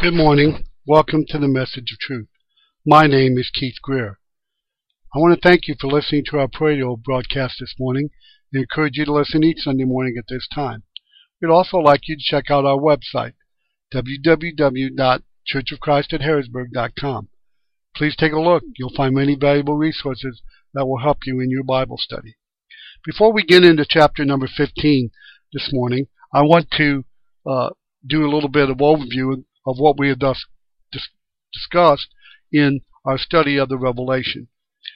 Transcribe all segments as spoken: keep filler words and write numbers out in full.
Good morning. Welcome to the Message of Truth. My name is Keith Greer. I want to thank you for listening to our radio broadcast this morning and encourage you to listen each Sunday morning at this time. We'd also like you to check out our website, w w w dot church of christ at harrisburg dot com. Please take a look. You'll find many valuable resources that will help you in your Bible study. Before we get into chapter number fifteen this morning, I want to uh, do a little bit of overview of what we have thus dis- discussed in our study of the Revelation.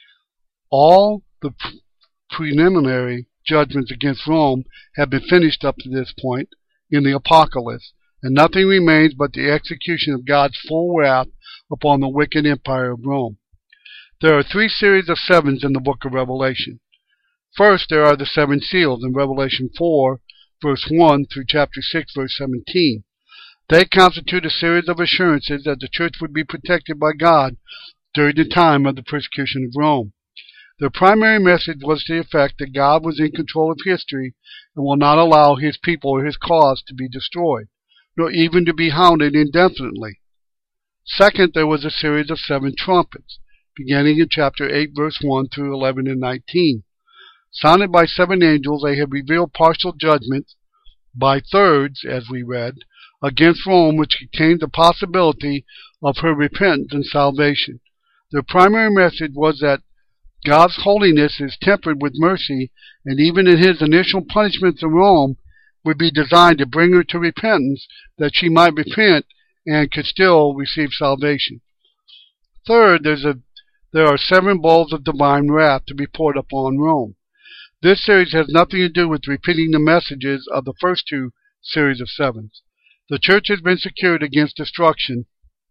All the pre- preliminary judgments against Rome have been finished up to this point in the Apocalypse, and nothing remains but the execution of God's full wrath upon the wicked empire of Rome. There are three series of sevens in the book of Revelation. First, there are the seven seals in Revelation four, verse one through chapter six, verse seventeen. They constitute a series of assurances that the church would be protected by God during the time of the persecution of Rome. Their primary message was to the effect that God was in control of history and will not allow his people or his cause to be destroyed, nor even to be hounded indefinitely. Second, there was a series of seven trumpets, beginning in chapter eight, verse one through eleven and nineteen. Sounded by seven angels, they have revealed partial judgments by thirds, as we read, against Rome, which contained the possibility of her repentance and salvation. Their primary message was that God's holiness is tempered with mercy, and even in his initial punishments of Rome would be designed to bring her to repentance, that she might repent and could still receive salvation. Third, there's a, there are seven bowls of divine wrath to be poured upon Rome. This series has nothing to do with repeating the messages of the first two series of sevens. The church has been secured against destruction,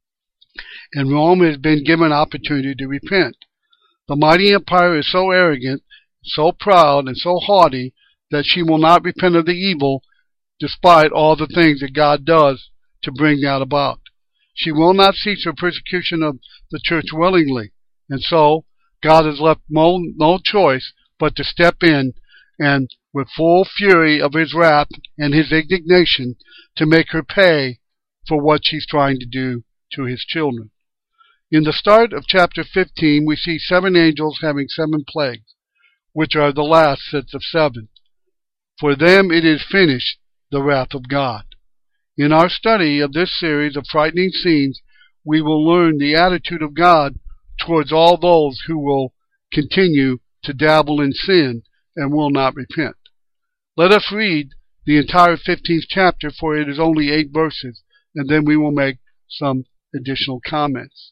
and Rome has been given opportunity to repent. The mighty empire is so arrogant, so proud, and so haughty that she will not repent of the evil despite all the things that God does to bring that about. She will not cease her persecution of the church willingly, and so God has left no, no choice but to step in and with full fury of his wrath and his indignation to make her pay for what she's trying to do to his children. In the start of chapter fifteen, we see seven angels having seven plagues, which are the last sets of seven. For them it is finished, the wrath of God. In our study of this series of frightening scenes, we will learn the attitude of God towards all those who will continue to dabble in sin and will not repent. Let us read the entire fifteenth chapter, for it is only eight verses, and then we will make some additional comments.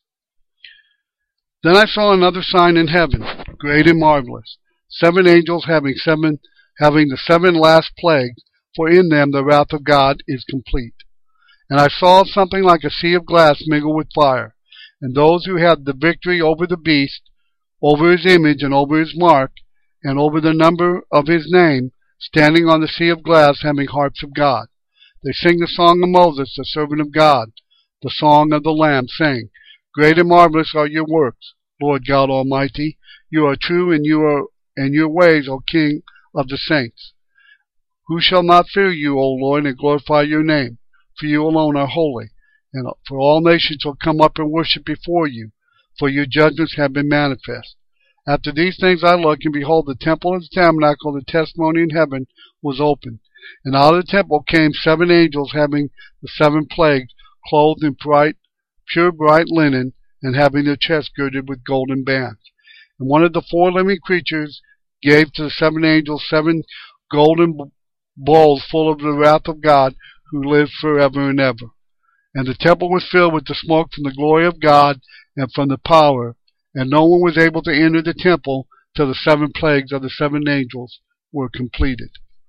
Then I saw another sign in heaven, great and marvelous, seven angels having seven, having the seven last plagues, for in them the wrath of God is complete. And I saw something like a sea of glass mingled with fire, and those who had the victory over the beast, over his image and over his mark, and over the number of his name, standing on the sea of glass, having harps of God. They sing the song of Moses, the servant of God, the song of the Lamb, saying, Great and marvelous are your works, Lord God Almighty. You are true, and you are and your ways, O King of the saints. Who shall not fear you, O Lord, and glorify your name? For you alone are holy, and for all nations shall come up and worship before you, for your judgments have been manifest. After these things I looked, and behold, the temple and the tabernacle of the testimony in heaven was opened. And out of the temple came seven angels having the seven plagues, clothed in bright, pure bright linen, and having their chests girded with golden bands. And one of the four living creatures gave to the seven angels seven golden bowls full of the wrath of God, who lives forever and ever. And the temple was filled with the smoke from the glory of God and from the power, and no one was able to enter the temple till the seven plagues of the seven angels were completed.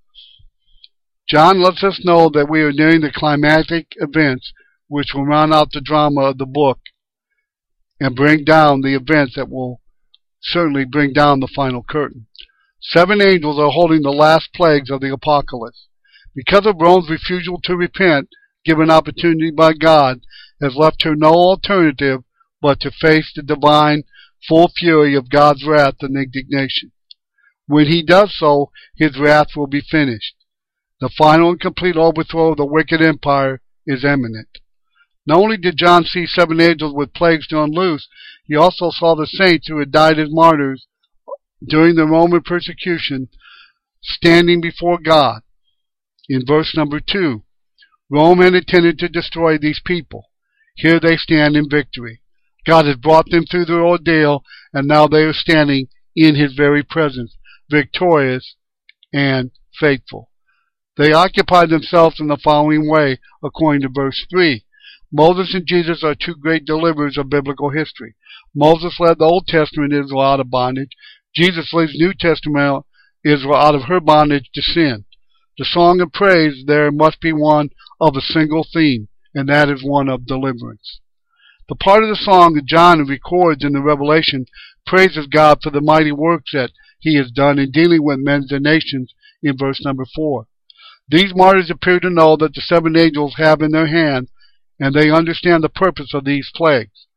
John lets us know that we are nearing the climactic events which will round out the drama of the book and bring down the events that will certainly bring down the final curtain. Seven angels are holding the last plagues of the Apocalypse. Because of Rome's refusal to repent, given opportunity by God, has left her no alternative but to face the divine full fury of God's wrath and indignation. When he does so, his wrath will be finished. The final and complete overthrow of the wicked empire is imminent. Not only did John see seven angels with plagues to unloose, he also saw the saints who had died as martyrs during the Roman persecution standing before God. In verse number two, Rome had intended to destroy these people. Here they stand in victory. God has brought them through their ordeal, and now they are standing in His very presence, victorious and faithful. They occupied themselves in the following way, according to verse three. Moses and Jesus are two great deliverers of biblical history. Moses led the Old Testament Israel out of bondage. Jesus leads New Testament Israel out of her bondage to sin. The song of praise there must be one of a single theme, and that is one of deliverance. The part of the song that John records in the Revelation praises God for the mighty works that He has done in dealing with men and nations in verse number four. These martyrs appear to know that the seven angels have in their hand, and they understand the purpose of these plagues.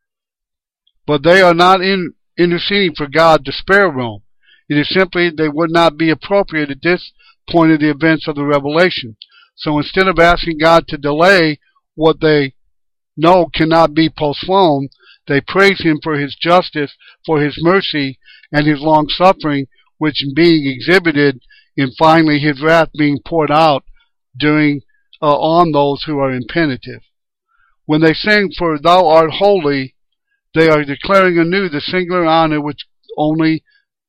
But they are not in, interceding for God to spare Rome. It is simply they would not be appropriate at this point of the events of the Revelation. So instead of asking God to delay what they know cannot be postponed, they praise Him for His justice, for His mercy, and His long-suffering, which being exhibited in finally His wrath being poured out during uh, on those who are impenitent. When they sing, "For Thou art holy," they are declaring anew the singular honor which only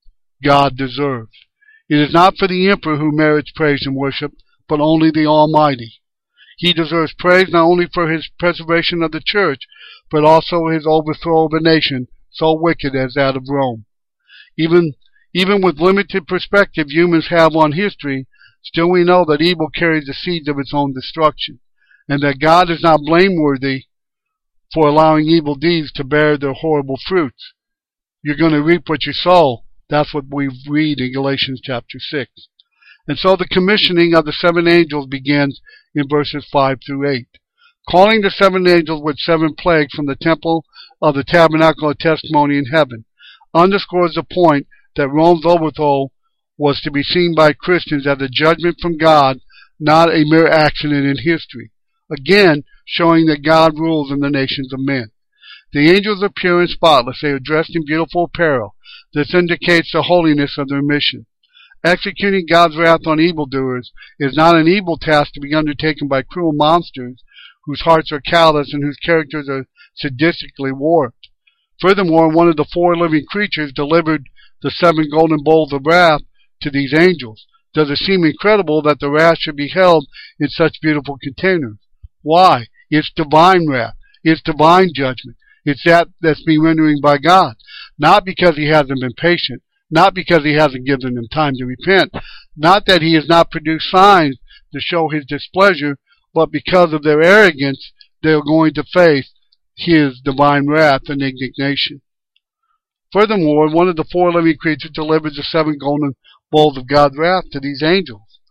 God deserves. It is not for the emperor who merits praise and worship, but only the Almighty. He deserves praise not only for His preservation of the church, but also His overthrow of a nation so wicked as that of Rome. Even, even with limited perspective humans have on history, still we know that evil carries the seeds of its own destruction, and that God is not blameworthy for allowing evil deeds to bear their horrible fruits. You're going to reap what you sow. That's what we read in Galatians chapter six. And so the commissioning of the seven angels begins in verses five through eight. Calling the seven angels with seven plagues from the temple of the tabernacle of testimony in heaven underscores the point that Rome's overthrow was to be seen by Christians as a judgment from God, not a mere accident in history. Again, showing that God rules in the nations of men. The angels are pure and spotless. They are dressed in beautiful apparel. This indicates the holiness of their mission. Executing God's wrath on evildoers is not an evil task to be undertaken by cruel monsters whose hearts are callous and whose characters are sadistically warped. Furthermore, one of the four living creatures delivered the seven golden bowls of wrath to these angels. Does it seem incredible that the wrath should be held in such beautiful containers? Why? It's divine wrath. It's divine judgment. It's that that's being rendering by God. Not because He hasn't been patient. Not because He hasn't given them time to repent. Not that He has not produced signs to show His displeasure, but because of their arrogance, they are going to face His divine wrath and indignation. Furthermore, one of the four living creatures delivers the seven golden bowls of God's wrath to these angels.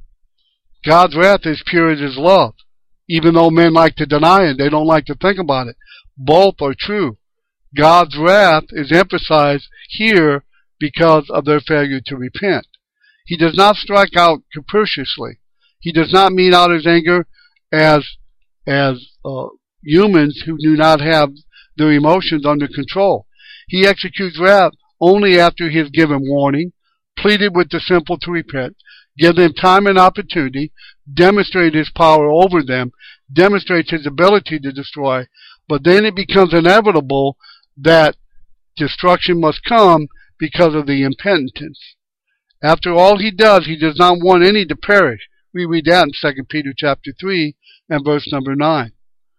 God's wrath is pure as His love. Even though men like to deny it, they don't like to think about it. Both are true. God's wrath is emphasized here because of their failure to repent. He does not strike out capriciously. He does not mete out His anger as, as uh, humans who do not have their emotions under control. He executes wrath only after He has given warning, pleaded with the simple to repent, give them time and opportunity, demonstrate His power over them, demonstrates His ability to destroy, but then it becomes inevitable that destruction must come because of the impenitence. After all He does, He does not want any to perish. We read that in Second Peter chapter three and verse number nine.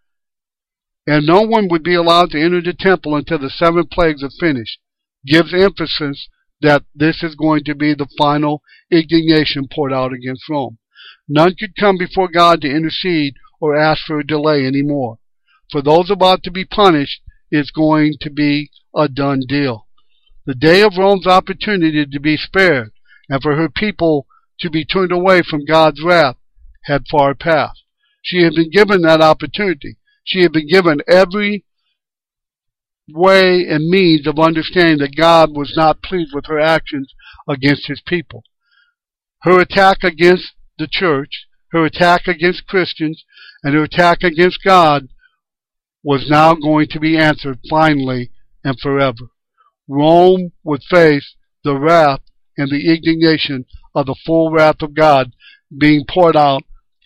And no one would be allowed to enter the temple until the seven plagues are finished. Gives emphasis that this is going to be the final indignation poured out against Rome. None could come before God to intercede or ask for a delay anymore. For those about to be punished, it's going to be a done deal. The day of Rome's opportunity to be spared and for her people to be turned away from God's wrath had far passed. She had been given that opportunity. She had been given every way and means of understanding that God was not pleased with her actions against His people. Her attack against the church, her attack against Christians, and her attack against God was now going to be answered finally and forever. Rome would face the wrath and the indignation of the full wrath of God being poured out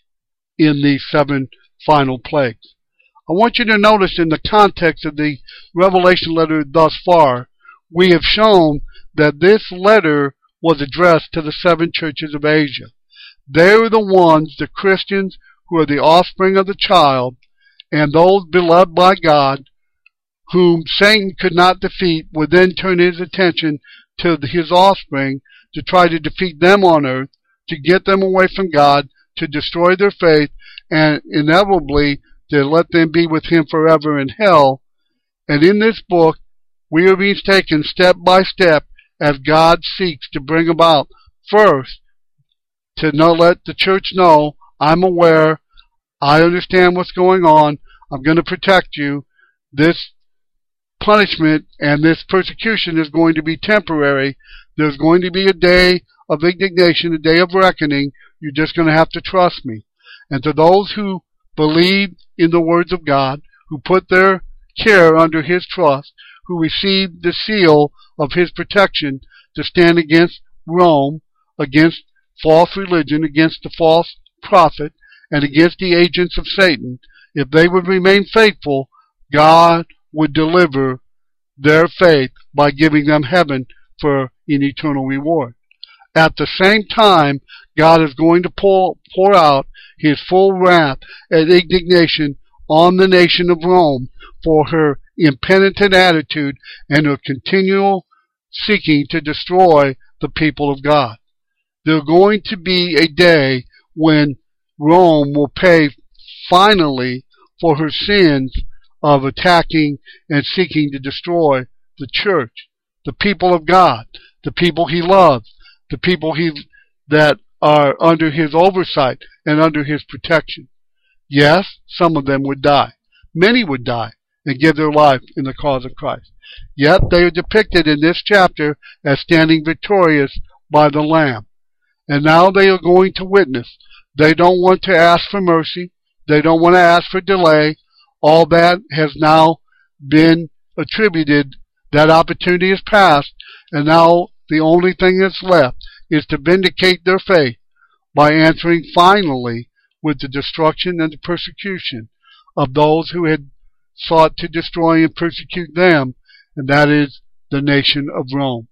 in these seven final plagues. I want you to notice in the context of the Revelation letter thus far, we have shown that this letter was addressed to the seven churches of Asia. They were the ones, the Christians, who are the offspring of the child, and those beloved by God, whom Satan could not defeat, would then turn his attention to his offspring to try to defeat them on earth, to get them away from God, to destroy their faith, and inevitably to let them be with him forever in hell. And in this book, we are being taken step by step as God seeks to bring about, first, to not let the church know, I'm aware, I understand what's going on, I'm going to protect you. This punishment and this persecution is going to be temporary. There's going to be a day of indignation, a day of reckoning. You're just going to have to trust me. And to those who believe in the words of God, who put their care under his trust, who received the seal of his protection to stand against Rome, against false religion, against the false prophet, and against the agents of Satan, if they would remain faithful, God would deliver their faith by giving them heaven for an eternal reward. At the same time, God is going to pour, pour out his full wrath and indignation on the nation of Rome for her impenitent attitude and her continual seeking to destroy the people of God. There's going to be a day when Rome will pay finally for her sins of attacking and seeking to destroy the church, the people of God, the people he loves, the people he that are under his oversight and under his protection. Yes, some of them would die. Many would die and give their life in the cause of Christ. Yet they are depicted in this chapter as standing victorious by the Lamb. And now they are going to witness. They don't want to ask for mercy. They don't want to ask for delay. All that has now been attributed. That opportunity is past. And now the only thing that's left is to vindicate their faith by answering finally with the destruction and the persecution of those who had sought to destroy and persecute them, and that is the nation of Rome.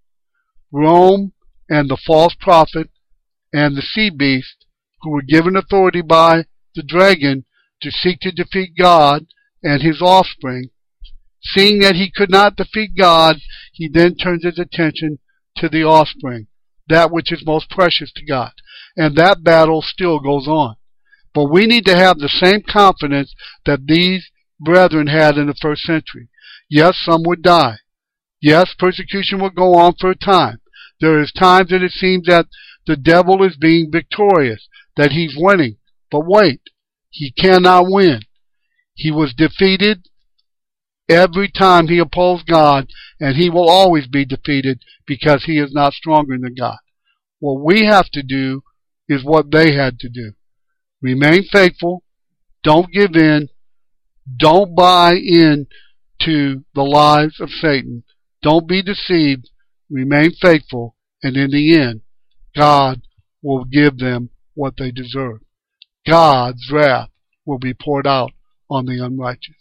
Rome and the false prophet and the sea beast, who were given authority by the dragon to seek to defeat God and his offspring. Seeing that he could not defeat God, he then turns his attention to the offspring, that which is most precious to God. And that battle still goes on. But we need to have the same confidence that these brethren had in the first century. Yes, some would die. Yes, persecution will go on for a time. There is times that it seems that the devil is being victorious, that he's winning. But wait, he cannot win. He was defeated every time he opposed God, and he will always be defeated because he is not stronger than God. What we have to do is what they had to do. Remain faithful. Don't give in. Don't buy in to the lies of Satan. Don't be deceived. Remain faithful. And in the end, God will give them what they deserve. God's wrath will be poured out on the unrighteous.